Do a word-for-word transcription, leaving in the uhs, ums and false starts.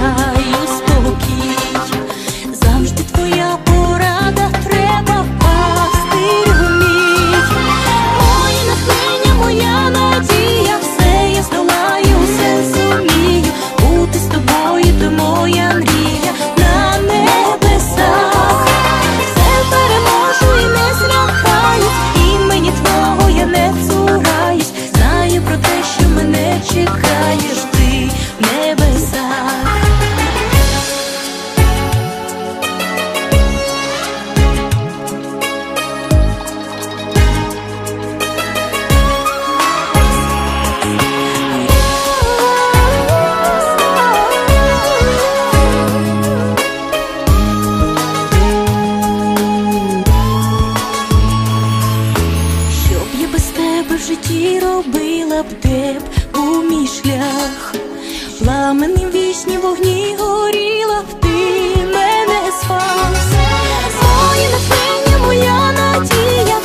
шукаю спокій. Завжди твоя порада, треба пастирю мій. Моє натхнення, моя надія, все я здолаю, все зумію. Бути з тобою, то моя мрія на небесах. Все переможу і не злякаюсь, імені твого я не цураюсь. Знаю про те, що мене чекаєш ти в небесах. Щоб я без тебе в житті робила б, де б був мій шлях? Пламенем вічні вогні горіла б, ти мене спас. Моє натхнення, моя надія,